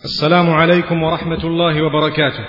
السلام عليكم ورحمة الله وبركاته.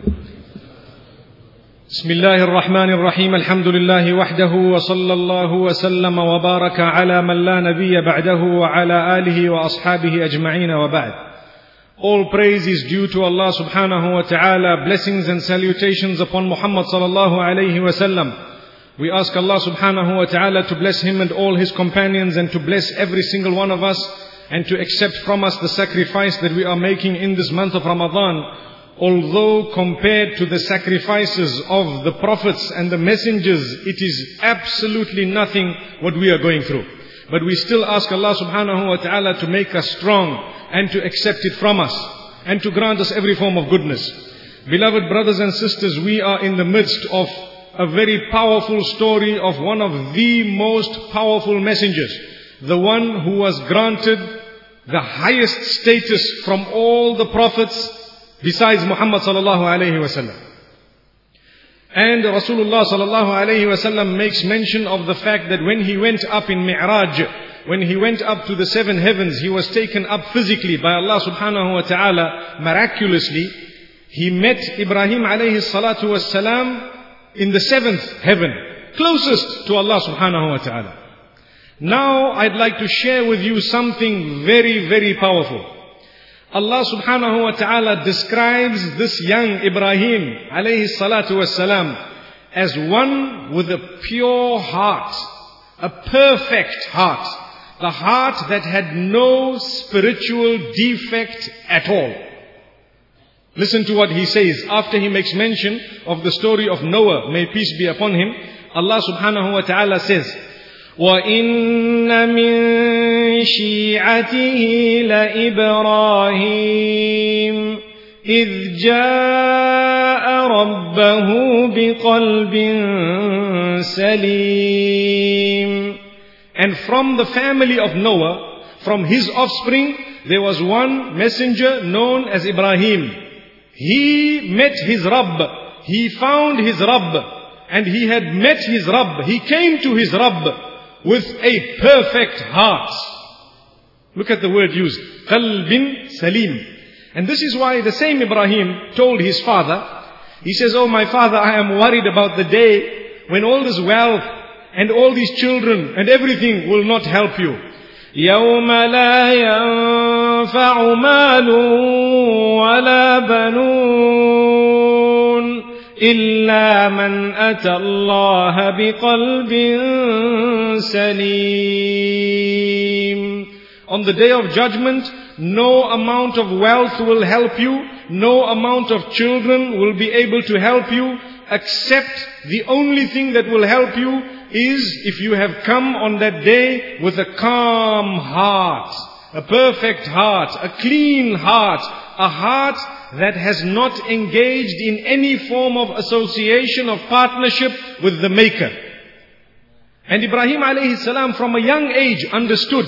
بسم الله الرحمن الرحيم. الحمد لله وحده وصلى الله وسلم وبارك على من لا نبي بعده وعلى آله وأصحابه أجمعين وبعد. All praise is due to Allah subhanahu wa ta'ala. Blessings and salutations upon Muhammad sallallahu alayhi wa sallam. We ask Allah subhanahu wa ta'ala to bless him and all his companions, and to bless every single one of us, and to accept from us the sacrifice that we are making in this month of Ramadan. Although compared to the sacrifices of the prophets and the messengers, it is absolutely nothing what we are going through. But we still ask Allah subhanahu wa ta'ala to make us strong and to accept it from us and to grant us every form of goodness. Beloved brothers and sisters, we are in the midst of a very powerful story of one of the most powerful messengers. The one who was granted the highest status from all the prophets besides Muhammad sallallahu alayhi wa sallam. And Rasulullah sallallahu alayhi wa sallam makes mention of the fact that when he went up in Mi'raj, when he went up to the seven heavens, he was taken up physically by Allah subhanahu wa ta'ala miraculously. He met Ibrahim alayhi salatu was salam in the seventh heaven, closest to Allah subhanahu wa ta'ala. Now I'd like to share with you something very, very powerful. Allah subhanahu wa ta'ala describes this young Ibrahim alayhi salatu was salam as one with a pure heart, a perfect heart, the heart that had no spiritual defect at all. Listen to what he says after he makes mention of the story of Noah, may peace be upon him. Allah subhanahu wa ta'ala says, وَإِنَّ مِن شِيعَتِهِ لَإِبْرَاهِيمَ إِذْ جَاءَ رَبَّهُ بِقَلْبٍ سَلِيمٍ. And from the family of Noah, from his offspring, there was one messenger known as Ibrahim. He met his Rabb. He found his Rabb. And he had met his Rabb. He came to his Rabb with a perfect heart. Look at the word used. Qalbin Salim. And this is why the same Ibrahim told his father, he says, "Oh my father, I am worried about the day when all this wealth and all these children and everything will not help you. يَوْمَ لَا يَنْفَعُ مَالٌ وَلَا بَنُونَ إِلَّا مَنْ أَتَى اللَّهَ بِقَلْبٍ سَلِيمٍ. On the day of judgment, no amount of wealth will help you, no amount of children will be able to help you, except the only thing that will help you is if you have come on that day with a calm heart, a perfect heart, a clean heart, a heart that has not engaged in any form of association of partnership with the Maker." And Ibrahim alayhi salam from a young age understood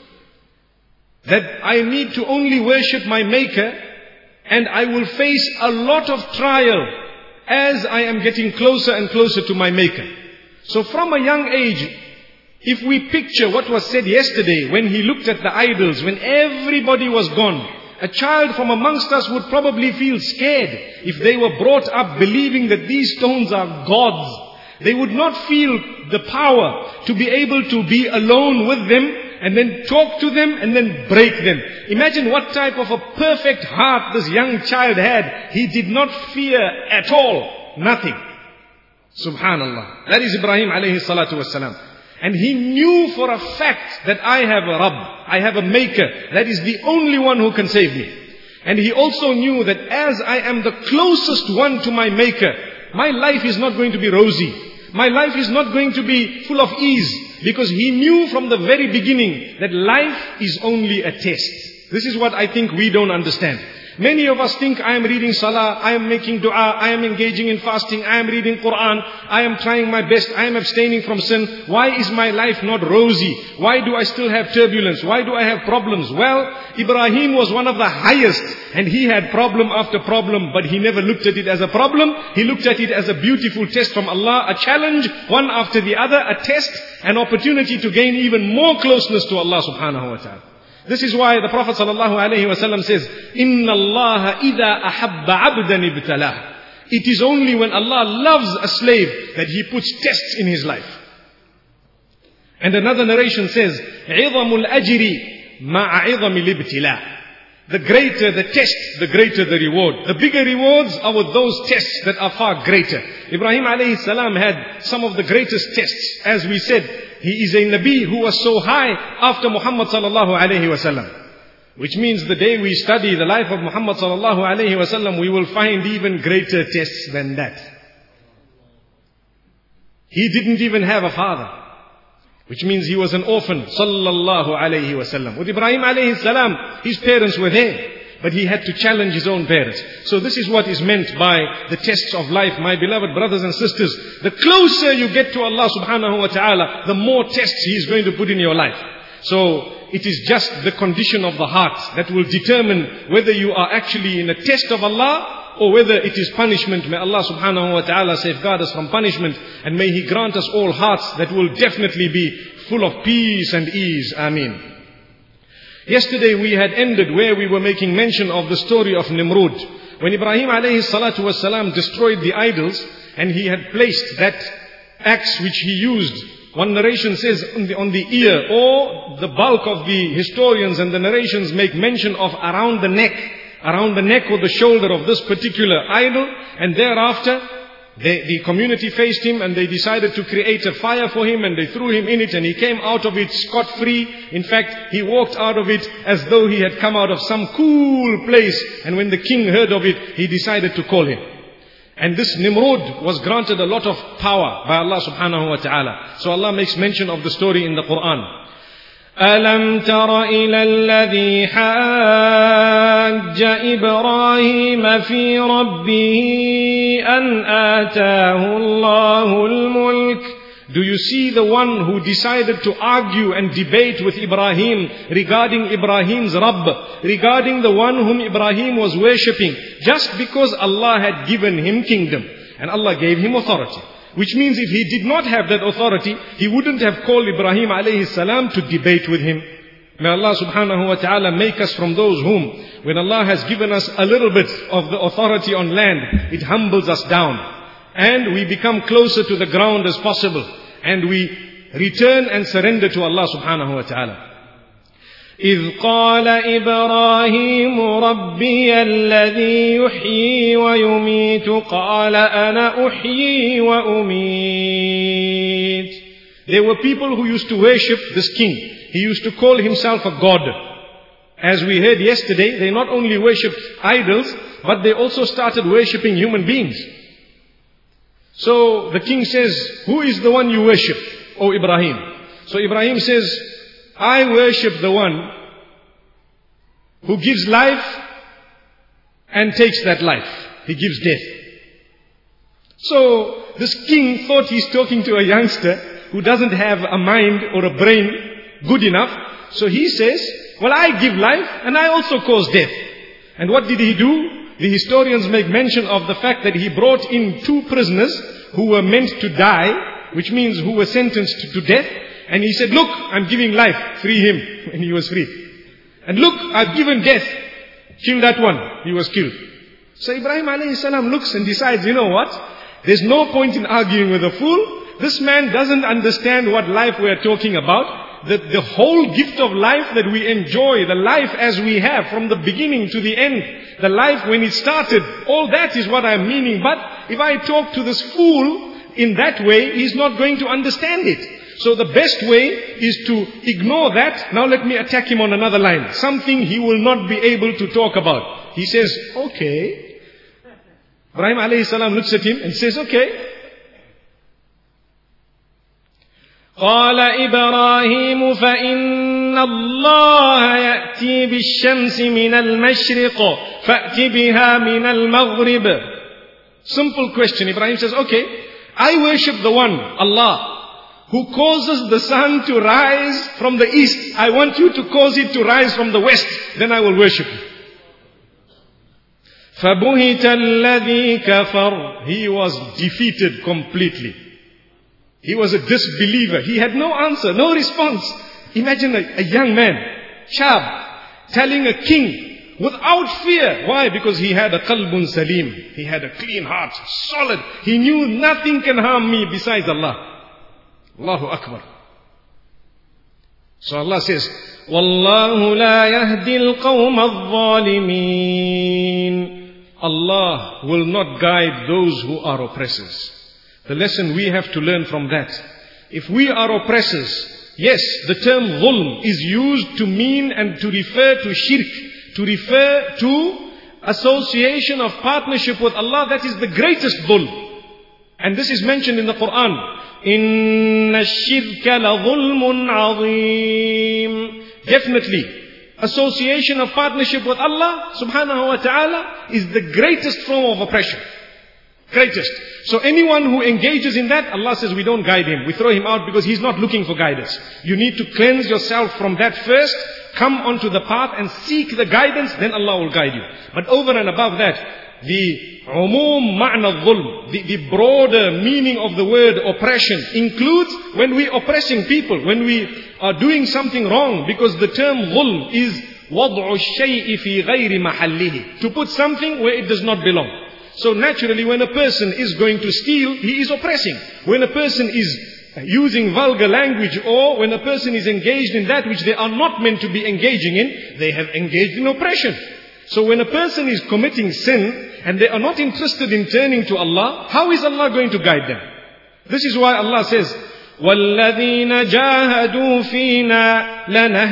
that I need to only worship my Maker, and I will face a lot of trial as I am getting closer and closer to my Maker. So from a young age, if we picture what was said yesterday when he looked at the idols, when everybody was gone, a child from amongst us would probably feel scared if they were brought up believing that these stones are gods. They would not feel the power to be able to be alone with them and then talk to them and then break them. Imagine what type of a perfect heart this young child had. He did not fear at all. Nothing. Subhanallah. That is Ibrahim alayhi salatu wassalam. And he knew for a fact that I have a Rabb, I have a Maker, that is the only one who can save me. And he also knew that as I am the closest one to my Maker, my life is not going to be rosy. My life is not going to be full of ease, because he knew from the very beginning that life is only a test. This is what I think we don't understand. Many of us think, I am reading salah, I am making dua, I am engaging in fasting, I am reading Quran, I am trying my best, I am abstaining from sin. Why is my life not rosy? Why do I still have turbulence? Why do I have problems? Well, Ibrahim was one of the highest, and he had problem after problem, but he never looked at it as a problem. He looked at it as a beautiful test from Allah, a challenge, one after the other, a test, an opportunity to gain even more closeness to Allah subhanahu wa ta'ala. This is why the Prophet ﷺ says, إِنَّ اللَّهَ إِذَا أَحَبَّ عَبْدًا ابْتَلَاهُ. It is only when Allah loves a slave that He puts tests in his life. And another narration says, عِظَمُ الْأَجْرِ مَعَ عِظَمِ الْإِبْتِلَاءِ. The greater the test, the greater the reward. The bigger rewards are with those tests that are far greater. Ibrahim alayhi salam had some of the greatest tests. As we said, he is a Nabi who was so high after Muhammad sallallahu alayhi wasallam. Which means the day we study the life of Muhammad sallallahu alayhi wasallam, we will find even greater tests than that. He didn't even have a father. Which means he was an orphan, sallallahu alayhi wasallam. With Ibrahim alayhi salam, his parents were there, but he had to challenge his own parents. So this is what is meant by the tests of life, my beloved brothers and sisters. The closer you get to Allah subhanahu wa ta'ala, the more tests He is going to put in your life. So it is just the condition of the heart that will determine whether you are actually in a test of Allah or whether it is punishment. May Allah subhanahu wa ta'ala safeguard us from punishment, and may He grant us all hearts that will definitely be full of peace and ease. Ameen. Yesterday we had ended where we were making mention of the story of Nimrud. When Ibrahim alayhi salatu wasalam destroyed the idols, and he had placed that axe which he used, one narration says on the ear, or the bulk of the historians and the narrations make mention of around the neck or the shoulder of this particular idol. And thereafter the community faced him, and they decided to create a fire for him, and they threw him in it, and he came out of it scot-free. In fact, he walked out of it as though he had come out of some cool place. And when the king heard of it, he decided to call him. And this Nimrud was granted a lot of power by Allah subhanahu wa ta'ala. So Allah makes mention of the story in the Quran. أَلَمْ تَرَ إِلَى الَّذِي حَاجَّ إِبْرَاهِيمَ فِي رَبِّهِ أَنْ آتَاهُ اللَّهُ الْمُلْكَ. Do you see the one who decided to argue and debate with Ibrahim regarding Ibrahim's Rabb, regarding the one whom Ibrahim was worshipping, just because Allah had given him kingdom and Allah gave him authority? Which means if he did not have that authority, he wouldn't have called Ibrahim alayhi salam to debate with him. May Allah subhanahu wa ta'ala make us from those whom, when Allah has given us a little bit of the authority on land, it humbles us down. And we become closer to the ground as possible. And we return and surrender to Allah subhanahu wa ta'ala. إِذْ قَالَ إِبْرَاهِيمُ رَبِّيَ الَّذِي يُحْيِي وَيُمِيتُ قَالَ أَنَا أُحْيِي وَأُمِيتُ. There were people who used to worship this king. He used to call himself a god. As we heard yesterday, they not only worshipped idols, but they also started worshipping human beings. So the king says, who is the one you worship, O Ibrahim? So Ibrahim says, I worship the one who gives life and takes that life. He gives death. So this king thought he's talking to a youngster who doesn't have a mind or a brain good enough. So he says, well, I give life and I also cause death. And what did he do? The historians make mention of the fact that he brought in 2 prisoners who were meant to die, which means who were sentenced to death. And he said, look, I'm giving life, free him. And he was free. And look, I've given death, kill that one. He was killed. So Ibrahim alayhi salam looks and decides, you know what? There's no point in arguing with a fool. This man doesn't understand what life we're talking about. The whole gift of life that we enjoy, the life as we have from the beginning to the end, the life when it started, all that is what I'm meaning. But if I talk to this fool in that way, he's not going to understand it. So the best way is to ignore that. Now let me attack him on another line. Something he will not be able to talk about. He says, okay. Ibrahim alayhi salam looks at him and says, okay. قال إبراهيم فإن الله يأتي بالشمس من المشرق فأت بها من المغرب. Simple question. Ibrahim says, okay, I worship the one, Allah, who causes the sun to rise from the east. I want you to cause it to rise from the west. Then I will worship you. فَبُهِتَ الَّذِي كَفَرْ. He was defeated completely. He was a disbeliever. He had no answer, no response. Imagine a young man chab, telling a king without fear. Why? Because he had a qalbun salim. He had a clean heart, solid. He knew nothing can harm me besides Allah. Allahu Akbar. So Allah says, Wallahu la yahdi al-qawma al-zalimin. Allah will not guide those who are oppressors. The lesson we have to learn from that. If we are oppressors, yes, the term dhulm is used to mean and to refer to shirk, to refer to association of partnership with Allah. That is the greatest dhulm. And this is mentioned in the Quran. Inna ash-shirka la dhulmun azim. Definitely, association of partnership with Allah subhanahu wa ta'ala is the greatest form of oppression. Greatest. So anyone who engages in that, Allah says we don't guide him. We throw him out because he's not looking for guidance. You need to cleanse yourself from that first. Come onto the path and seek the guidance, then Allah will guide you. But over and above that, the umum ma'na dhulm, the broader meaning of the word oppression includes when we oppressing people, when we are doing something wrong, because the term dhulm is wad'u shay'i fi ghayri mahallihi, to put something where it does not belong. So naturally, when a person is going to steal, he is oppressing. When a person is using vulgar language, or when a person is engaged in that which they are not meant to be engaging in, they have engaged in oppression. So when a person is committing sin and they are not interested in turning to Allah, how is Allah going to guide them? This is why Allah says, وَالَّذِينَ جَاهَدُوا فِينَا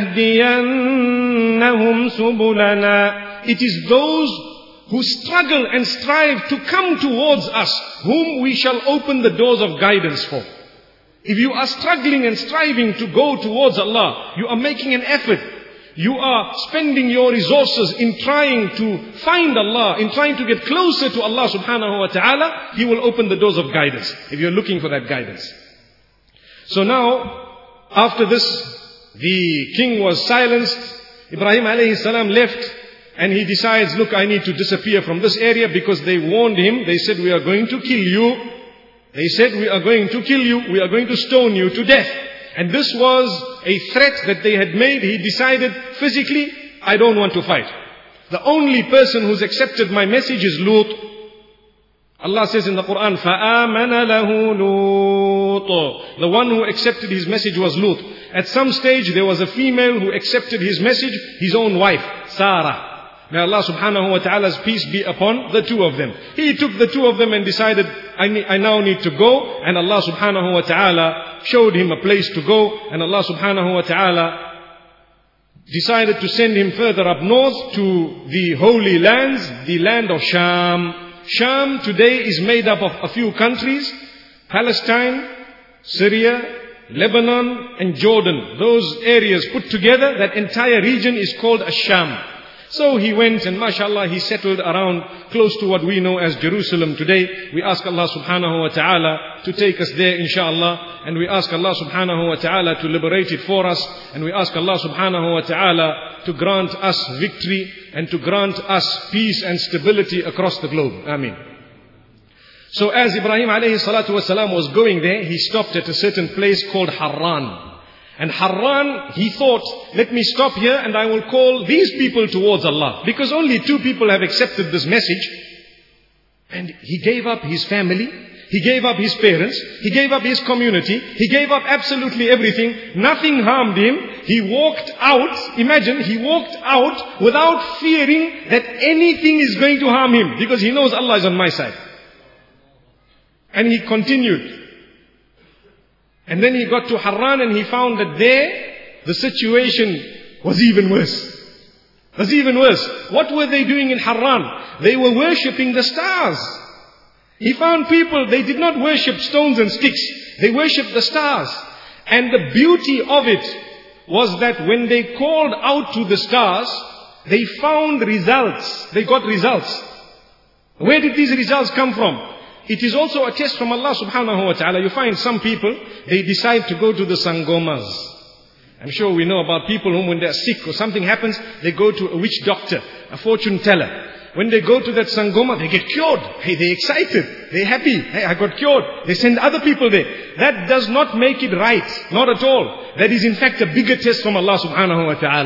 لَنَهْدِيَنَّهُمْ سُبُلَنَا. It is those who struggle and strive to come towards us, whom we shall open the doors of guidance for. If you are struggling and striving to go towards Allah, you are making an effort, you are spending your resources in trying to find Allah, in trying to get closer to Allah subhanahu wa ta'ala, He will open the doors of guidance, if you're looking for that guidance. So now, after this, the king was silenced, Ibrahim alayhi salam left, and he decides, look, I need to disappear from this area, because they warned him, they said, we are going to kill you. They said, we are going to kill you, we are going to stone you to death. And this was a threat that they had made. He decided, physically, I don't want to fight. The only person who's accepted my message is Lut. Allah says in the Quran, فَآمَنَ لَهُ لُوطٌ. The one who accepted his message was Lut. At some stage, there was a female who accepted his message, his own wife, Sarah. May Allah subhanahu wa ta'ala's peace be upon the two of them. He took the two of them and decided, I now need to go. And Allah subhanahu wa ta'ala showed him a place to go. And Allah subhanahu wa ta'ala decided to send him further up north to the holy lands, the land of Sham. Sham today is made up of a few countries: Palestine, Syria, Lebanon and Jordan. Those areas put together, that entire region is called Ash-Sham. So he went and mashallah, he settled around close to what we know as Jerusalem today. We ask Allah subhanahu wa ta'ala to take us there inshallah. And we ask Allah subhanahu wa ta'ala to liberate it for us. And we ask Allah subhanahu wa ta'ala to grant us victory and to grant us peace and stability across the globe. Ameen. So as Ibrahim alayhi salatu wasalam was going there, he stopped at a certain place called Harran. And Harran, he thought, let me stop here and I will call these people towards Allah. Because only 2 people have accepted this message. And he gave up his family, he gave up his parents, he gave up his community, he gave up absolutely everything. Nothing harmed him. He walked out, imagine, he walked out without fearing that anything is going to harm him. Because he knows Allah is on my side. And he continued. And then he got to Harran and he found that there, the situation was even worse. Was even worse. What were they doing in Harran? They were worshipping the stars. He found people, they did not worship stones and sticks. They worshipped the stars. And the beauty of it was that when they called out to the stars, they found results. They got results. Where did these results come from? It is also a test from Allah subhanahu wa ta'ala. You find some people, they decide to go to the sangomas. I'm sure we know about people whom when they're sick or something happens, they go to a witch doctor, a fortune teller. When they go to that sangoma, they get cured. Hey, they're excited. They're happy. Hey, I got cured. They send other people there. That does not make it right. Not at all. That is in fact a bigger test from Allah subhanahu wa ta'ala.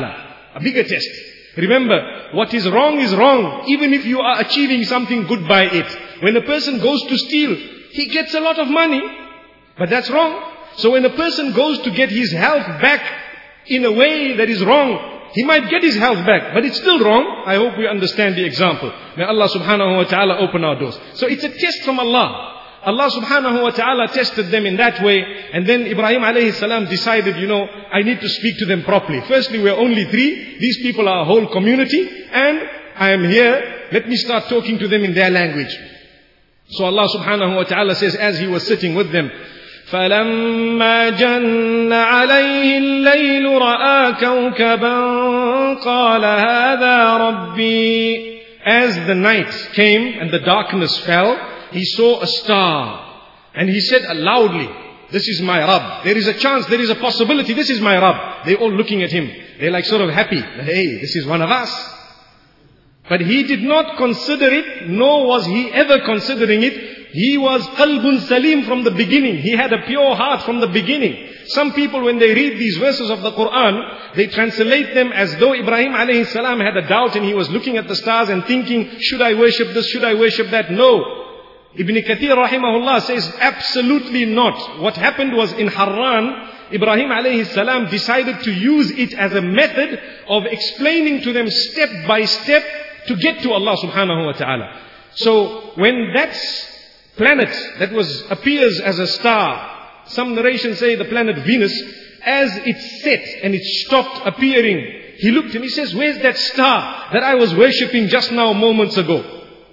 A bigger test. Remember, what is wrong, even if you are achieving something good by it. When a person goes to steal, he gets a lot of money, but that's wrong. So when a person goes to get his health back in a way that is wrong, he might get his health back, but it's still wrong. I hope we understand the example. May Allah subhanahu wa ta'ala open our doors. So it's a test from Allah. Allah subhanahu wa ta'ala tested them in that way. And then Ibrahim alayhi salam decided, I need to speak to them properly. Firstly, we're only 3. These people are a whole community. And I am here. Let me start talking to them in their language. So Allah subhanahu wa ta'ala says, as he was sitting with them, فَلَمَّا جَنَّ عَلَيْهِ اللَّيْلُ رَأَى كَوْكَبًا قَالَ هَذَا رَبِّي. As the night came and the darkness fell, he saw a star. And he said loudly, this is my Rabb. There is a chance, there is a possibility, this is my Rabb. They're all looking at him. They're like sort of happy. Hey, this is one of us. But he did not consider it, nor was he ever considering it. He was qalbun salim from the beginning. He had a pure heart from the beginning. Some people, when they read these verses of the Quran, they translate them as though Ibrahim alayhi salam had a doubt and he was looking at the stars and thinking, should I worship this, should I worship that? No. Ibn Kathir rahimahullah says, absolutely not. What happened was in Harran, Ibrahim alayhi salam decided to use it as a method of explaining to them step by step to get to Allah subhanahu wa ta'ala. So when that planet that appears as a star, some narrations say the planet Venus, as it set and it stopped appearing, he looked and he says, where's that star that I was worshipping just now moments ago?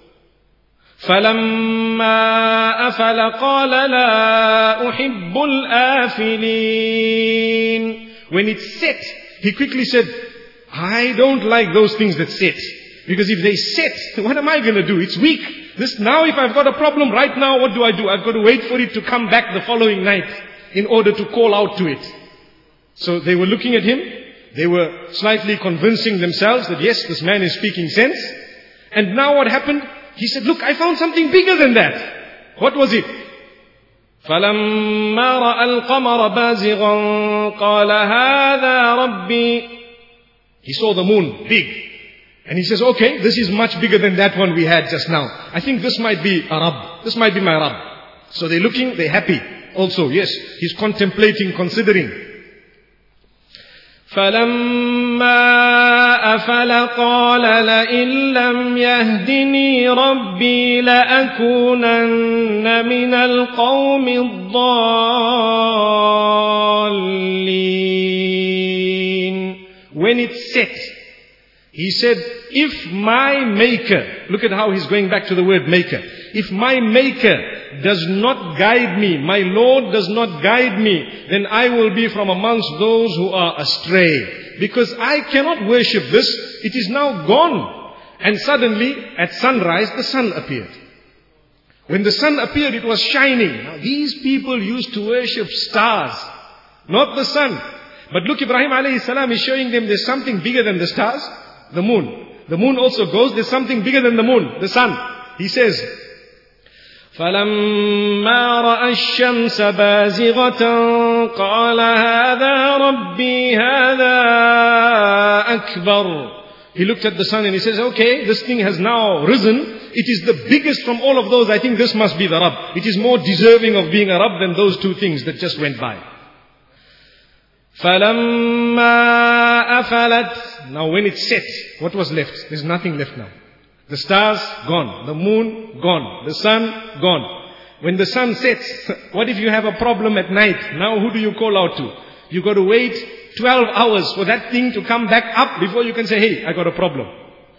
فَلَمَّا أَفَلَ قَالَ لَا أُحِبُّ الْآفِلِينَ. When it set, he quickly said, I don't like those things that set. Because if they set, what am I going to do? It's weak. Now if I've got a problem right now, what do? I've got to wait for it to come back the following night in order to call out to it. So they were looking at him. They were slightly convincing themselves that yes, this man is speaking sense. And now what happened? He said, look, I found something bigger than that. What was it? فَلَمَّا رَأَى الْقَمَرَ بَازِغًا قَالَ هَذَا رَبِّي. He saw the moon, big. And he says, okay, this is much bigger than that one we had just now. I think this might be a Rabb. This might be my Rabb. So they're looking, they're happy. Also, yes, he's contemplating, considering. فَلَمَّا أَفَلَ قَالَ لَئِن لَّمْ يَهْدِنِي رَبِّي لَأَكُونَنَّ مِنَ الْقَوْمِ الضَّالِّينَ. When it set, he said, if my Maker, look at how he's going back to the word Maker. If my Maker does not guide me, my Lord does not guide me, then I will be from amongst those who are astray. Because I cannot worship this, it is now gone. And suddenly, at sunrise, the sun appeared. When the sun appeared, it was shining. Now, these people used to worship stars, not the sun. But look, Ibrahim alayhi salam is showing them there's something bigger than the stars. The moon. The moon also goes, there's something bigger than the moon, the sun. He says, فَلَمَّا رَأَى الشَّمْسَ بَازِغَةً قَالَ هَذَا رَبِّي هَذَا أَكْبَرُ. He looked at the sun and he says, okay, this thing has now risen. It is the biggest from all of those. I think this must be the Rabb. It is more deserving of being a Rabb than those two things that just went by. فَلَمَّا أَفَلَتْ. Now when it set, what was left? There's nothing left now. The stars, gone. The moon, gone. The sun, gone. When the sun sets, what if you have a problem at night? Now who do you call out to? You got to wait 12 hours for that thing to come back up before you can say, hey, I got a problem.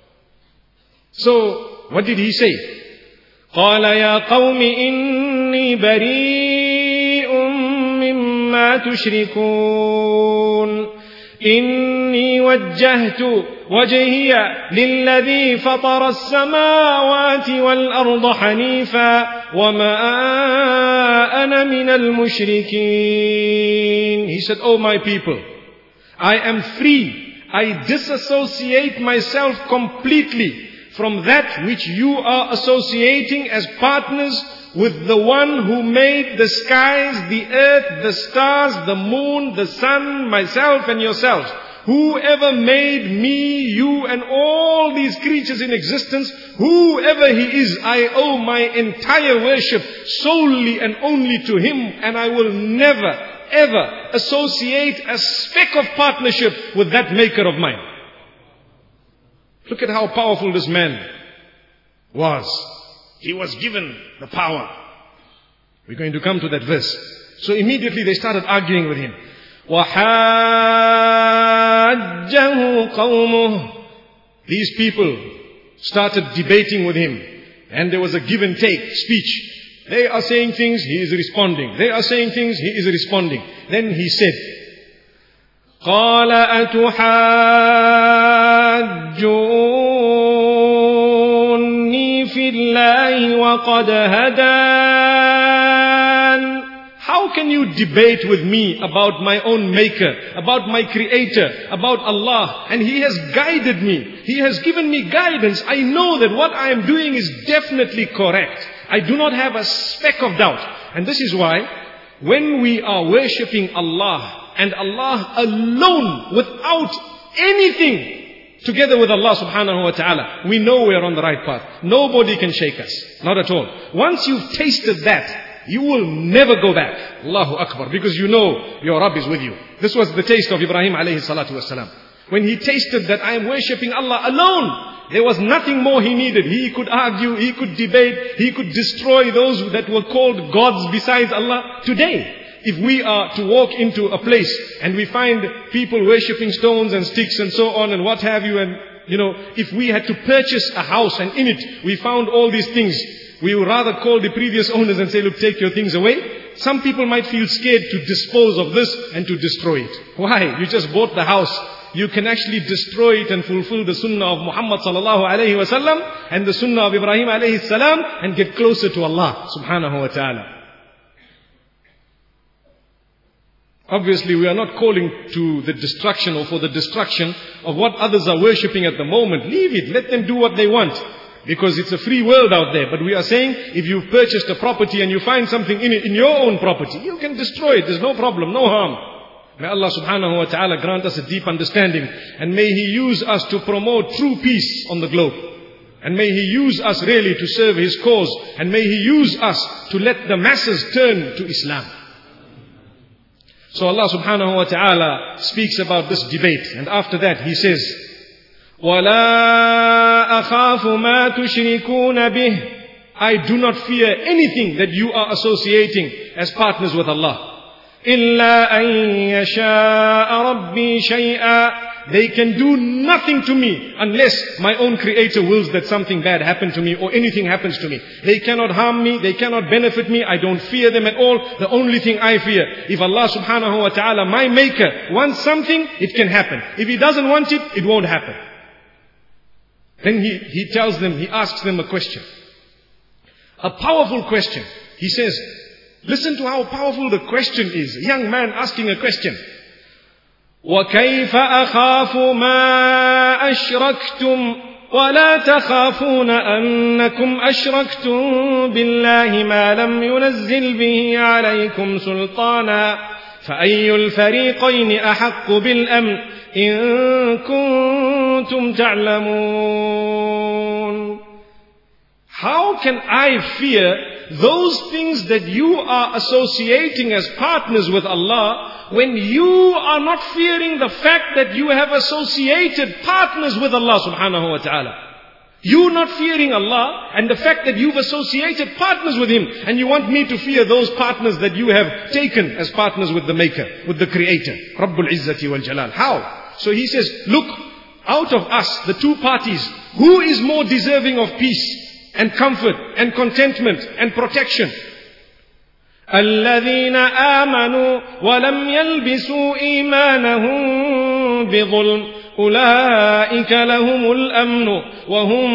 So, what did he say? قَالَ يَا قَوْمِ إِنِّي بَرِيءٌ مِّمَّا تُشْرِكُونَ إِنِّي وَجَّهْتُ وَجْهِيَ لِلَّذِي فَطَرَ السَّمَاوَاتِ وَالْأَرْضَ حَنِيفًا وَمَا أَنَا مِنَ الْمُشْرِكِينَ. He said, oh my people, I am free. I disassociate myself completely from that which you are associating as partners with the one who made the skies, the earth, the stars, the moon, the sun, myself and yourselves. whoever made me, you and all these creatures in existence, whoever he is, I owe my entire worship solely and only to him, and I will never, ever associate a speck of partnership with that maker of mine. Look at how powerful this man was. He was given the power. We're going to come to that verse. So immediately they started arguing with him. وَحَاجَّهُ قَوْمُهُ. These people started debating with him. And there was a give and take speech. They are saying things, he is responding. They are saying things, he is responding. Then he said, قَالَ أَتُحَاجُّونِّي فِي اللَّهِ وَقَدْ هَدَانِ. How can you debate with me about my own maker, about my creator, about Allah? And he has guided me. He has given me guidance. I know that what I am doing is definitely correct. I do not have a speck of doubt. And this is why when we are worshipping Allah and Allah alone without anything together with Allah subhanahu wa ta'ala, we know we are on the right path. Nobody can shake us. Not at all. Once you've tasted that, you will never go back. Allahu Akbar. Because you know your Rabb is with you. This was the taste of Ibrahim alayhi salatu wasalam. When he tasted that I am worshipping Allah alone, there was nothing more he needed. He could argue, he could debate, he could destroy those that were called gods besides Allah. Today, if we are to walk into a place and we find people worshipping stones and sticks and so on and what have you, and if we had to purchase a house and in it we found all these things, we would rather call the previous owners and say, look, take your things away. Some people might feel scared to dispose of this and to destroy it. Why? You just bought the house. You can actually destroy it and fulfill the sunnah of Muhammad sallallahu alayhi wa sallam and the sunnah of Ibrahim alayhi salam and get closer to Allah subhanahu wa ta'ala. Obviously, we are not calling to the destruction or for the destruction of what others are worshipping at the moment. Leave it. Let them do what they want. Because it's a free world out there. But we are saying, if you've purchased a property and you find something in it, in your own property, you can destroy it. There's no problem, no harm. May Allah subhanahu wa ta'ala grant us a deep understanding. And may He use us to promote true peace on the globe. And may He use us really to serve His cause. And may He use us to let the masses turn to Islam. So Allah subhanahu wa ta'ala speaks about this debate. And after that He says, وَلَا أَخَافُ مَا تُشْرِكُونَ بِهِ. I do not fear anything that you are associating as partners with Allah. إِلَّا أَن يَشَاءَ رَبِّي شَيْئًا. They can do nothing to me unless my own creator wills that something bad happen to me or anything happens to me. They cannot harm me, they cannot benefit me, I don't fear them at all. The only thing I fear, if Allah subhanahu wa ta'ala, my maker, wants something, it can happen. If He doesn't want it, it won't happen. Then he tells them, he asks them a question. A powerful question. He says, listen to how powerful the question is. A young man asking a question. وَكَيْفَ أَخَافُ مَا أَشْرَكْتُمْ وَلَا تَخَافُونَ أَنَّكُمْ أَشْرَكْتُمْ بِاللَّهِ مَا لَمْ يُنَزِّلْ بِهِ عَلَيْكُمْ سُلْطَانًا فَأَيُّ الْفَرِيقَيْنِ أَحَقُّ بِالْأَمْنِ إِن كُنتُمْ تَعْلَمُونَ. How can I fear those things that you are associating as partners with Allah when you are not fearing the fact that you have associated partners with Allah subhanahu wa ta'ala? You not fearing Allah and the fact that you've associated partners with Him, and you want me to fear those partners that you have taken as partners with the Maker, with the Creator, Rabbul Izzati wal Jalal. How? So he says, look, out of us, the two parties, who is more deserving of peace and comfort and contentment and protection? الَّذِينَ آمَنُوا وَلَمْ يَلْبِسُوا إِيمَانَهُمْ بِظُلْمٍ أُولَئِكَ لَهُمُ الْأَمْنُ وَهُمْ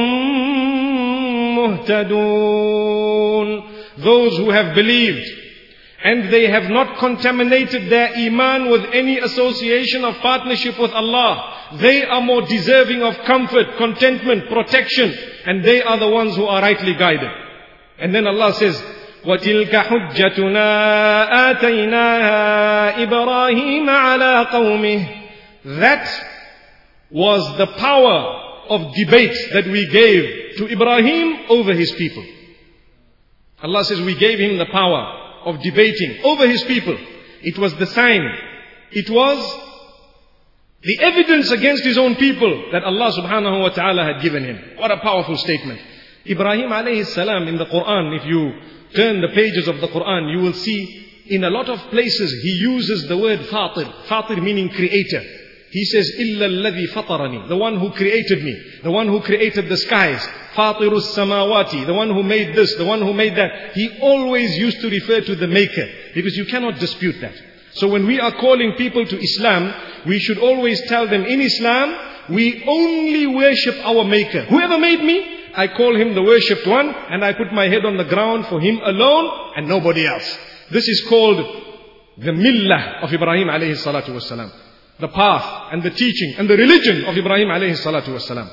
مُهْتَدُونَ. Those who have believed and they have not contaminated their iman with any association of partnership with Allah, they are more deserving of comfort, contentment, protection, and they are the ones who are rightly guided. And then Allah says, وَتِلْكَ حُجَّتُنَا آتَيْنَاهَا إِبْرَاهِيمَ عَلَىٰ قَوْمِهِ That was the power of debate that we gave to Ibrahim over his people. Allah says we gave him the power of debating over his people. It was the sign. It was the evidence against his own people that Allah subhanahu wa ta'ala had given him. What a powerful statement. Ibrahim alayhi salam in the Quran, if you turn the pages of the Quran, you will see in a lot of places he uses the word Fatir. Fatir meaning creator. He says, إِلَّا الَّذِي فَطَرَنِي, the one who created me, the one who created the skies. فَاطِرُ السَّمَاوَاتِ, the one who made this, the one who made that. He always used to refer to the maker, because you cannot dispute that. So when we are calling people to Islam, we should always tell them, in Islam, we only worship our maker. Whoever made me, I call him the worshipped one, and I put my head on the ground for him alone and nobody else. This is called the millah of Ibrahim alayhi salatu wasalam. The path and the teaching and the religion of Ibrahim alayhi salatu wasalam.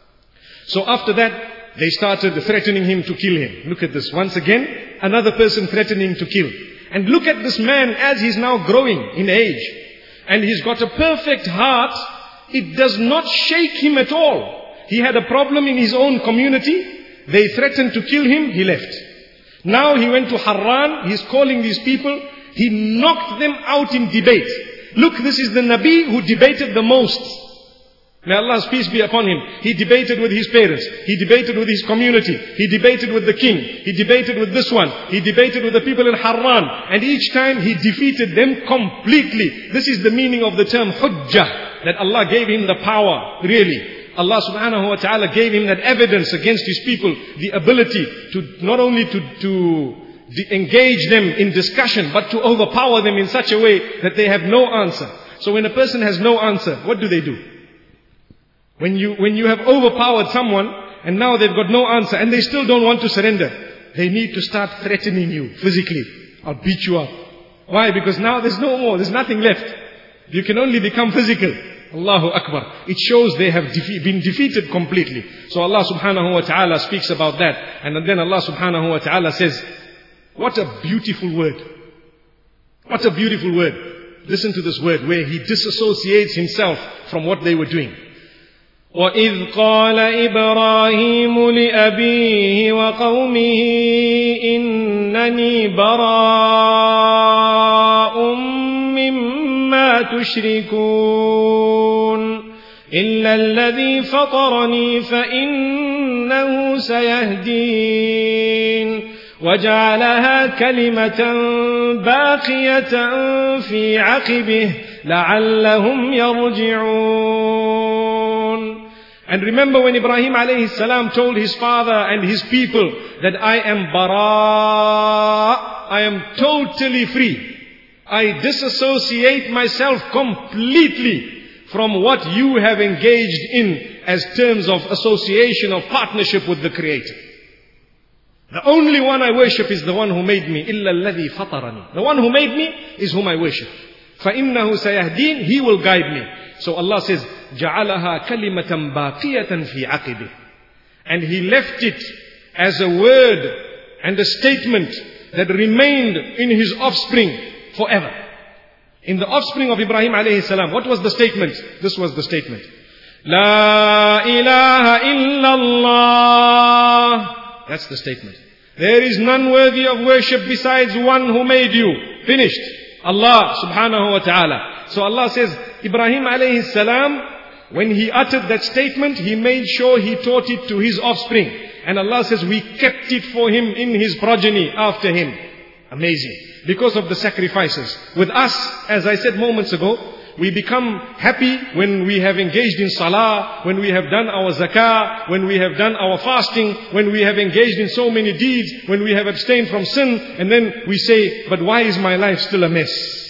So after that, they started threatening him to kill him. Look at this. Once again, another person threatening to kill. And look at this man as he's now growing in age. And he's got a perfect heart. It does not shake him at all. He had a problem in his own community. They threatened to kill him. He left. Now he went to Harran. He's calling these people. He knocked them out in debate. Look, this is the Nabi who debated the most. May Allah's peace be upon him. He debated with his parents. He debated with his community. He debated with the king. He debated with this one. He debated with the people in Harran. And each time he defeated them completely. This is the meaning of the term hujjah. That Allah gave him the power, really. Allah subhanahu wa ta'ala gave him that evidence against his people. The ability to not only to engage them in discussion, but to overpower them in such a way that they have no answer. So when a person has no answer, what do they do? When you have overpowered someone and now they've got no answer and they still don't want to surrender, they need to start threatening you physically. I'll beat you up. Why? Because now there's no more, there's nothing left. You can only become physical. Allahu Akbar. It shows they have been defeated completely. So Allah subhanahu wa ta'ala speaks about that. And then Allah subhanahu wa ta'ala says, what a beautiful word. What a beautiful word. Listen to this word where he disassociates himself from what they were doing. وَإِذْ قَالَ إِبْرَاهِيمُ لِأَبِيهِ وَقَوْمِهِ إِنَّنِي بَرَاءٌ مِّمَّا تُشْرِكُونَ إِلَّا الَّذِي فَطَرَنِي فَإِنَّهُ سَيَهْدِينِ وَجَعَلَهَا كَلِمَةً بَاقِيَةً فِي عَقِبِهِ لَعَلَّهُمْ يَرْجِعُونَ. And remember when Ibrahim alayhi salam told his father and his people that I am bara, I am totally free. I disassociate myself completely from what you have engaged in as terms of association of partnership with the Creator. The only one I worship is the one who made me. إِلَّا الَّذِي فَطَرَنِي. The one who made me is whom I worship. فَإِنَّهُ سَيَهْدِينَ. He will guide me. So Allah says, جَعَلَهَا كَلِمَةً بَاقِيَةً فِي عَقِبِهِ. And He left it as a word and a statement that remained in His offspring forever. In the offspring of Ibrahim alayhi salam, what was the statement? This was the statement. La ilaha illallah. That's the statement. There is none worthy of worship besides one who made you. Finished. Allah subhanahu wa ta'ala. So Allah says, Ibrahim alayhi salam, when he uttered that statement, he made sure he taught it to his offspring. And Allah says, we kept it for him in his progeny after him. Amazing. Because of the sacrifices. With us, as I said moments ago, we become happy when we have engaged in salah, when we have done our zakah, when we have done our fasting, when we have engaged in so many deeds, when we have abstained from sin, and then we say, but why is my life still a mess?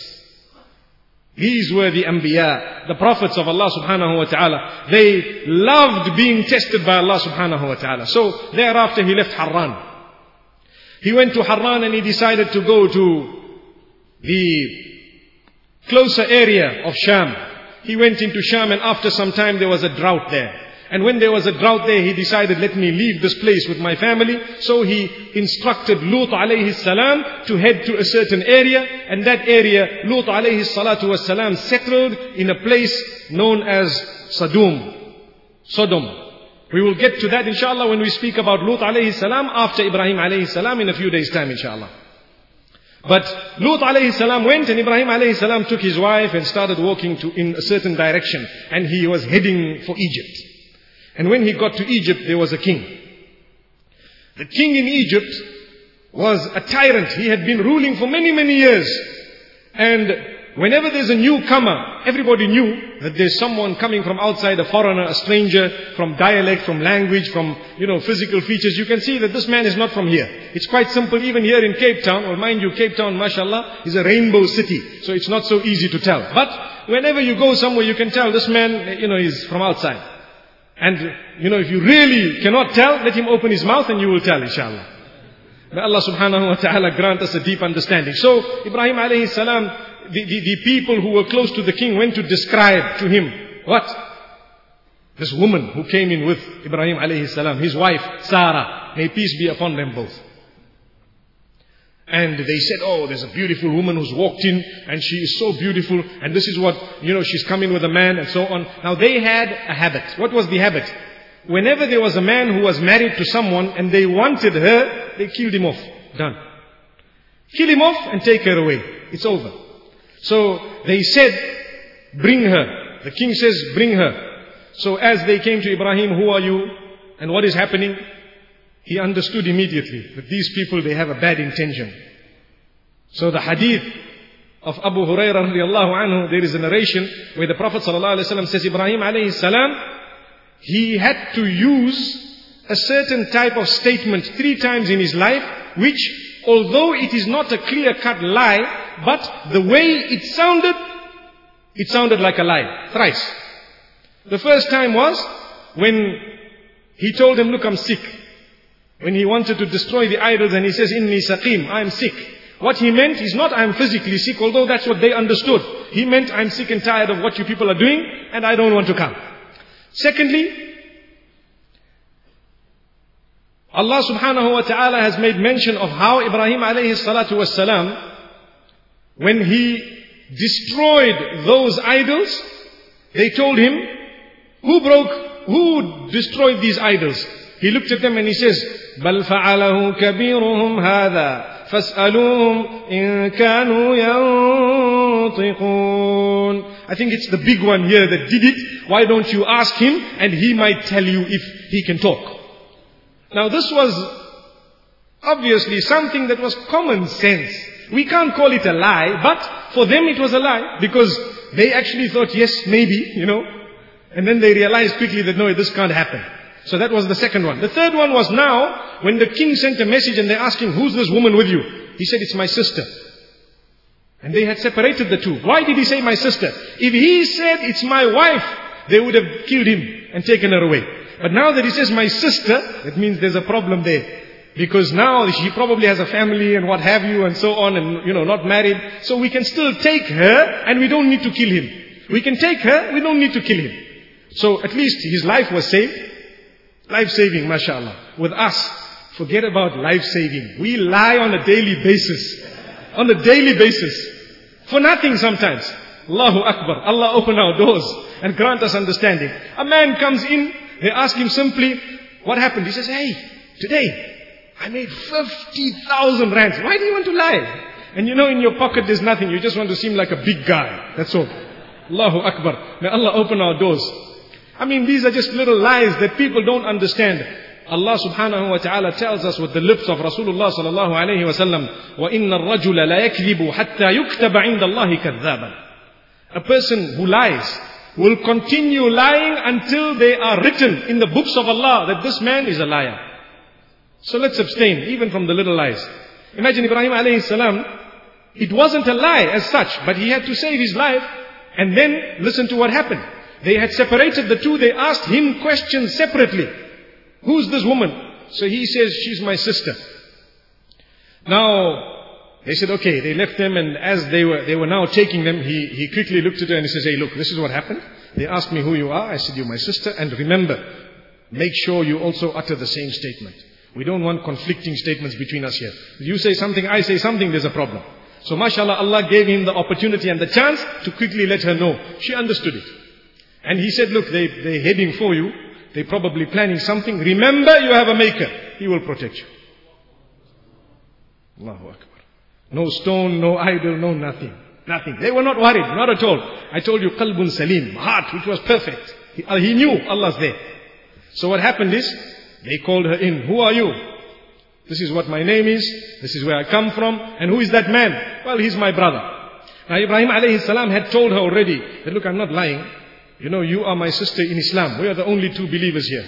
These were the Anbiya, the prophets of Allah subhanahu wa ta'ala. They loved being tested by Allah subhanahu wa ta'ala. So thereafter he left Harran. He went to Harran and he decided to go to the closer area of Sham. He went into Sham and after some time there was a drought there. And when there was a drought there, he decided, let me leave this place with my family. So he instructed Lut alayhi salam to head to a certain area. And that area, Lut alayhi salatu was salam settled in a place known as Sodom. We will get to that inshallah when we speak about Lut alayhi salam after Ibrahim alayhi salam in a few days' time inshallah. But Lut alayhi salam went, and Ibrahim alayhi salam took his wife and started walking in a certain direction. And he was heading for Egypt. And when he got to Egypt, there was a king. The king in Egypt was a tyrant. He had been ruling for many, many years. And whenever there's a newcomer, everybody knew that there's someone coming from outside, a foreigner, a stranger, from dialect, from language, from, physical features. You can see that this man is not from here. It's quite simple. Even here in Cape Town, or mind you, Cape Town, mashallah, is a rainbow city. So it's not so easy to tell. But whenever you go somewhere, you can tell this man, is from outside. And, if you really cannot tell, let him open his mouth and you will tell, inshallah. May Allah subhanahu wa ta'ala grant us a deep understanding. So, Ibrahim alayhi salam, the people who were close to the king went to describe to him, what? This woman who came in with Ibrahim alayhi salam, his wife, Sarah, may peace be upon them both. And they said, oh, there's a beautiful woman who's walked in, and she is so beautiful, and this is what, she's coming with a man, and so on. Now they had a habit. What was the habit? Whenever there was a man who was married to someone, and they wanted her, they killed him off. Done. Kill him off and take her away. It's over. So they said, bring her. The king says, bring her. So as they came to Ibrahim, who are you? And what is happening? He understood immediately that these people, they have a bad intention. So the hadith of Abu Hurairah radiallahu anhu, there is a narration where the Prophet sallallahu alaihi wasallam says, Ibrahim alayhi salam, he had to use a certain type of statement 3 times in his life, which, although it is not a clear-cut lie, but the way it sounded like a lie. Thrice. The first time was when he told him, look, I'm sick. When he wanted to destroy the idols and he says, Inni saqim, I am sick. What he meant is not I am physically sick, although that's what they understood. He meant I'm sick and tired of what you people are doing and I don't want to come. Secondly, Allah subhanahu wa ta'ala has made mention of how Ibrahim alayhi salatu was salam, when he destroyed those idols, they told him, who destroyed these idols? He looked at them and he says, بَلْ فَعَلَهُ كَبِيرُهُمْ هَذَا فَاسْأَلُوهُمْ إِن كَانُوا يَنطِقُونَ. I think it's the big one here that did it. Why don't you ask him and he might tell you if he can talk. Now this was obviously something that was common sense. We can't call it a lie, but for them it was a lie because they actually thought, yes, maybe, And then they realized quickly that no, this can't happen. So that was the second one. The third one was now, when the king sent a message and they asked him, who's this woman with you? He said, it's my sister. And they had separated the two. Why did he say my sister? If he said, it's my wife, they would have killed him and taken her away. But now that he says my sister, that means there's a problem there. Because now she probably has a family and what have you and so on and, not married. So we can still take her and we don't need to kill him. We can take her, we don't need to kill him. So at least his life was saved. Life-saving, mashallah. With us, forget about life-saving. We lie on a daily basis. On a daily basis. For nothing sometimes. Allahu Akbar. Allah open our doors and grant us understanding. A man comes in, they ask him simply, what happened? He says, hey, today I made 50,000 rands. Why do you want to lie? And in your pocket there's nothing. You just want to seem like a big guy. That's all. Allahu Akbar. May Allah open our doors. These are just little lies that people don't understand. Allah subhanahu wa ta'ala tells us with the lips of Rasulullah sallallahu alayhi wa sallam, وَإِنَّ الرَّجُلَ لَا يَكْذِبُ حَتَّى يُكْتَبَ عِنْدَ اللَّهِ كَذَّابًا. A person who lies will continue lying until they are written in the books of Allah that this man is a liar. So let's abstain even from the little lies. Imagine Ibrahim alayhi salam, it wasn't a lie as such, but he had to save his life. And then listen to what happened. They had separated the two. They asked him questions separately. Who's this woman? So he says, she's my sister. Now, they said, okay. They left them, and as they were now taking them, he quickly looked at her and he says, hey, look, this is what happened. They asked me who you are. I said, you're my sister. And remember, make sure you also utter the same statement. We don't want conflicting statements between us here. If you say something, I say something, there's a problem. So mashallah, Allah gave him the opportunity and the chance to quickly let her know. She understood it. And he said, look, they're heading for you. They're probably planning something. Remember, you have a maker. He will protect you. Allahu Akbar. No stone, no idol, no nothing. Nothing. They were not worried, not at all. I told you, qalbun salim, heart which was perfect. He knew Allah's there. So what happened is, they called her in. Who are you? This is what my name is. This is where I come from. And who is that man? Well, he's my brother. Now Ibrahim alayhi salam had told her already that, look, I'm not lying. You know, you are my sister in Islam. We are the only two believers here.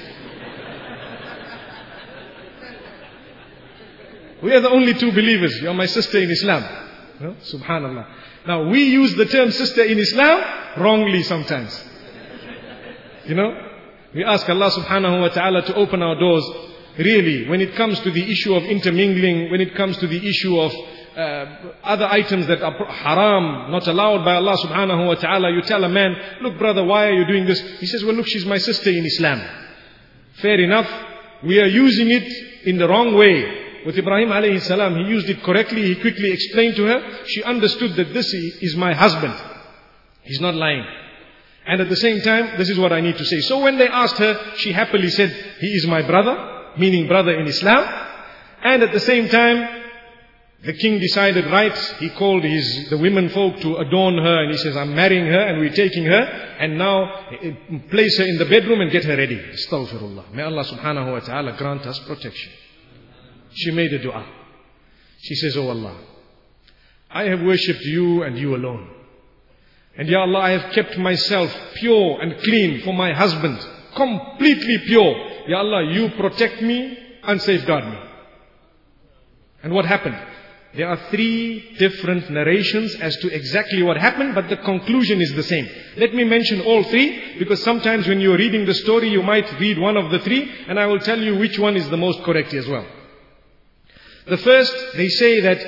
We are the only two believers. You are my sister in Islam. No? Subhanallah. Now we use the term sister in Islam wrongly sometimes. You know, we ask Allah subhanahu wa ta'ala to open our doors. Really, when it comes to the issue of intermingling, when it comes to the issue of other items that are haram, not allowed by Allah subhanahu wa ta'ala, you tell a man, look brother, why are you doing this? He says, well look, she's my sister in Islam. Fair enough. We are using it in the wrong way. With Ibrahim alayhi salam, he used it correctly. He quickly explained to her. She understood that this is my husband. He's not lying. And at the same time, this is what I need to say. So when they asked her, she happily said, he is my brother, meaning brother in Islam. And at the same time, the king decided, right, he called the women folk to adorn her, and he says, I'm marrying her and we're taking her, and now place her in the bedroom and get her ready. Astaghfirullah. May Allah subhanahu wa ta'ala grant us protection. She made a dua. She says, oh Allah, I have worshipped you and you alone. And Ya Allah, I have kept myself pure and clean for my husband. Completely pure. Ya Allah, you protect me and safeguard me. And what happened? There are 3 different narrations as to exactly what happened, but the conclusion is the same. Let me mention all 3, because sometimes when you're reading the story, you might read one of the 3, and I will tell you which one is the most correct as well. The first, they say that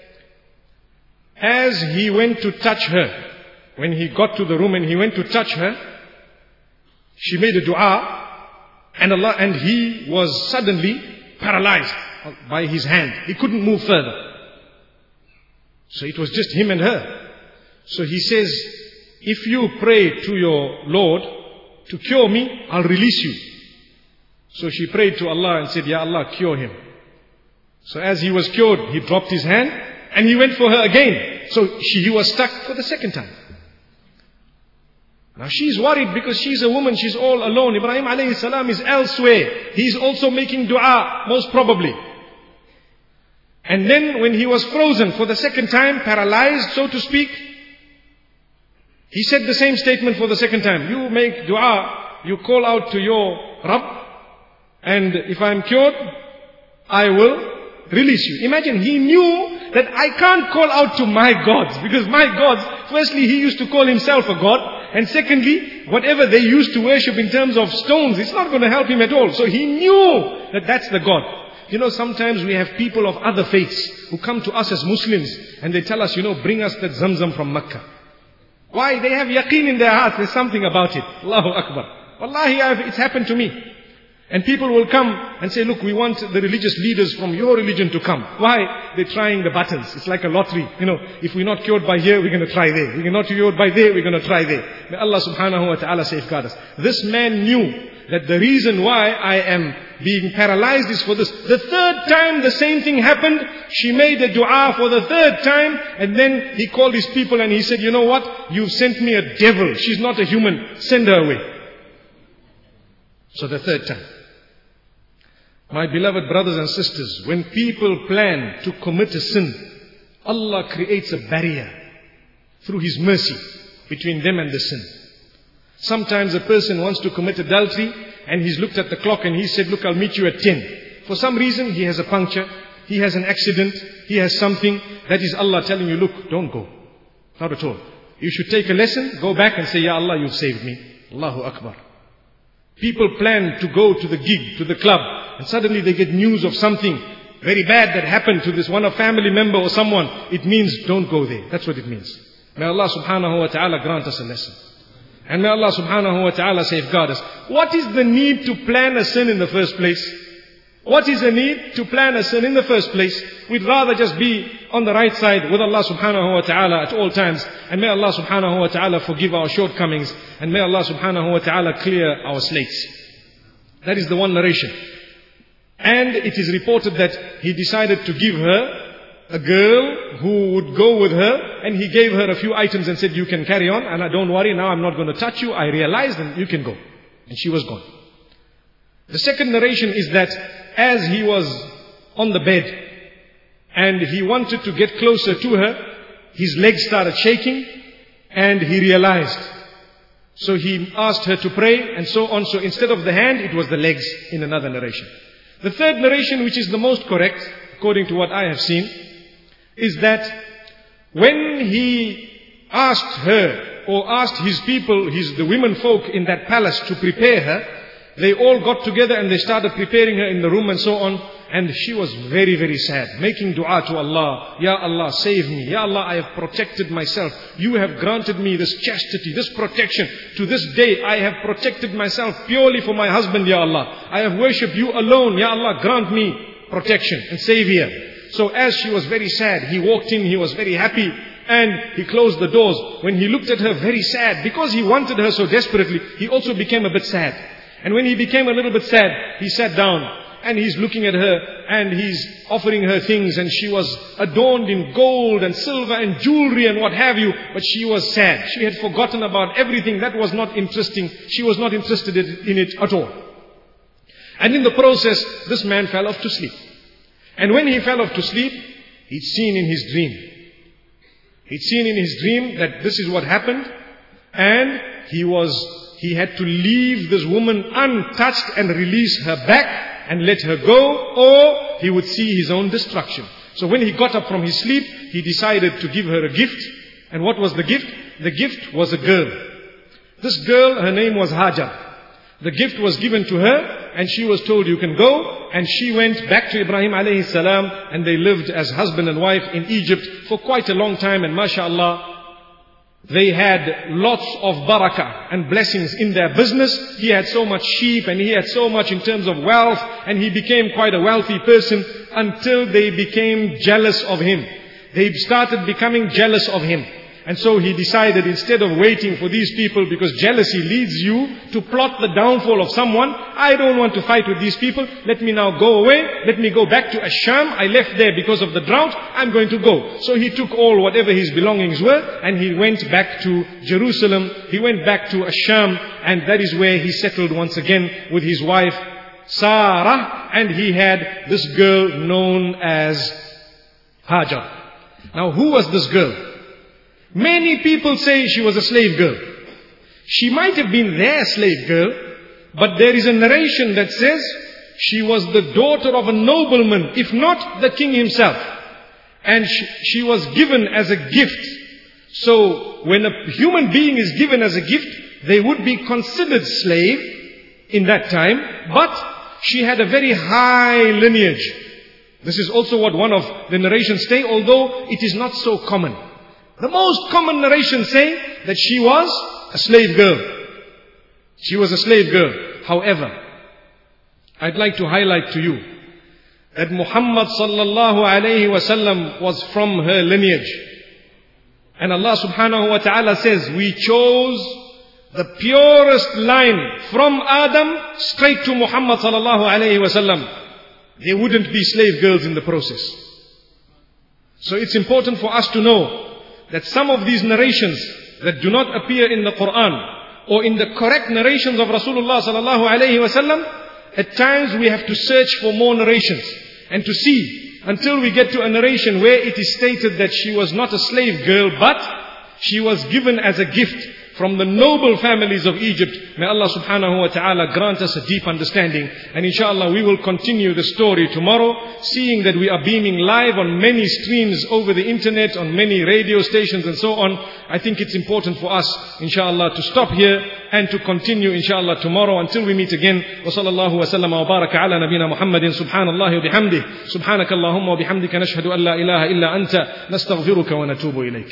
as he went to touch her, when he got to the room and he went to touch her, she made a dua, and he was suddenly paralyzed by his hand. He couldn't move further. So it was just him and her. So he says, if you pray to your Lord to cure me, I'll release you. So she prayed to Allah and said, Ya Allah, cure him. So as he was cured, he dropped his hand and he went for her again. So he was stuck for the second time. Now she's worried because she's a woman, she's all alone. Ibrahim alayhi salam is elsewhere. He's also making dua, most probably. And then when he was frozen for the second time, paralyzed, so to speak, he said the same statement for the second time. You make dua, you call out to your Rabb, and if I'm cured, I will release you. Imagine, he knew that I can't call out to my gods, because my gods, firstly, he used to call himself a god, and secondly, whatever they used to worship in terms of stones, it's not going to help him at all. So he knew that that's the God. You know, sometimes we have people of other faiths who come to us as Muslims and they tell us, bring us that Zamzam from Makkah. Why? They have yaqeen in their hearts. There's something about it. Allahu Akbar. Wallahi, it's happened to me. And people will come and say, look, we want the religious leaders from your religion to come. Why? They're trying the buttons. It's like a lottery. If we're not cured by here, we're going to try there. We're not cured by there, we're going to try there. May Allah subhanahu wa ta'ala safeguard us. This man knew that the reason why I am being paralyzed is for this. The third time the same thing happened. She made a dua for the third time, and then he called his people and he said, you know what? You've sent me a devil. She's not a human. Send her away. So the third time. My beloved brothers and sisters, when people plan to commit a sin, Allah creates a barrier through His mercy between them and the sin. Sometimes a person wants to commit adultery and he's looked at the clock and he said, look, I'll meet you at 10. For some reason he has a puncture, he has an accident, he has something. That is Allah telling you, look, don't go. Not at all. You should take a lesson, go back and say, Ya Allah, you've saved me. Allahu Akbar. People plan to go to the gig, to the club, and suddenly they get news of something very bad that happened to this one, a family member or someone. It means don't go there. That's what it means. May Allah subhanahu wa ta'ala grant us a lesson. And may Allah subhanahu wa ta'ala safeguard us. What is the need to plan a sin in the first place? What is the need to plan a sin in the first place? We'd rather just be on the right side with Allah subhanahu wa ta'ala at all times. And may Allah subhanahu wa ta'ala forgive our shortcomings. And may Allah subhanahu wa ta'ala clear our slates. That is the one narration. And it is reported that he decided to give her a girl who would go with her, and he gave her a few items and said, you can carry on, and don't worry, now I'm not going to touch you, I realized, and you can go. And she was gone. The second narration is that as he was on the bed and he wanted to get closer to her, his legs started shaking and he realized. So he asked her to pray and so on. So instead of the hand, it was the legs in another narration. The third narration, which is the most correct, according to what I have seen, is that when he asked her or asked his people, the women folk in that palace to prepare her, they all got together and they started preparing her in the room and so on. And she was very, very sad, making dua to Allah. Ya Allah, save me. Ya Allah, I have protected myself. You have granted me this chastity, this protection. To this day, I have protected myself purely for my husband, Ya Allah. I have worshipped you alone. Ya Allah, grant me protection and savior. So as she was very sad, he walked in, he was very happy. And he closed the doors. When he looked at her very sad, because he wanted her so desperately, he also became a bit sad. And when he became a little bit sad, he sat down. And he's looking at her and he's offering her things, and she was adorned in gold and silver and jewelry and what have you, but she was sad. She had forgotten about everything. That was not interesting. She was not interested in it at all. And in the process, this man fell off to sleep. And when he fell off to sleep, he'd seen in his dream. He'd seen in his dream that this is what happened, and he had to leave this woman untouched and release her back and let her go, or he would see his own destruction. So when he got up from his sleep, he decided to give her a gift. And what was the gift? The gift was a girl. This girl, her name was Hajar. The gift was given to her, and she was told, you can go. And she went back to Ibrahim alayhi salam, and they lived as husband and wife in Egypt for quite a long time. And mashallah, they had lots of barakah and blessings in their business. He had so much sheep and he had so much in terms of wealth, and he became quite a wealthy person until they became jealous of him. They started becoming jealous of him. And so he decided, instead of waiting for these people, because jealousy leads you to plot the downfall of someone, I don't want to fight with these people. Let me now go away. Let me go back to Asham. I left there because of the drought. I'm going to go. So he took all whatever his belongings were, and he went back to Jerusalem. He went back to Asham, and that is where he settled once again with his wife Sarah, and he had this girl known as Hajar. Now, who was this girl? Many people say she was a slave girl. She might have been their slave girl, but there is a narration that says she was the daughter of a nobleman, if not the king himself. And she was given as a gift. So when a human being is given as a gift, they would be considered slave in that time, but she had a very high lineage. This is also what one of the narrations say, although it is not so common. The most common narrations say that she was a slave girl. She was a slave girl. However, I'd like to highlight to you that Muhammad sallallahu alayhi wasallam was from her lineage. And Allah subhanahu wa ta'ala says, we chose the purest line from Adam straight to Muhammad sallallahu alayhi wasallam. There wouldn't be slave girls in the process. So it's important for us to know that some of these narrations that do not appear in the Quran or in the correct narrations of Rasulullah sallallahu alayhi wasallam, at times we have to search for more narrations and to see until we get to a narration where it is stated that she was not a slave girl, but she was given as a gift from the noble families of Egypt. May Allah subhanahu wa ta'ala grant us a deep understanding. And inshallah we will continue the story tomorrow, seeing that we are beaming live on many streams over the internet, on many radio stations and so on. I think it's important for us, inshallah, to stop here and to continue, inshallah, tomorrow until we meet again. Wa sallallahu wa sallam wa baraka ala nabina Muhammadin subhanallahi wa bihamdih. Subhanakallahumma wa bihamdika nashhadu an la ilaha illa anta nastaghfiruka wa natubu ilayk.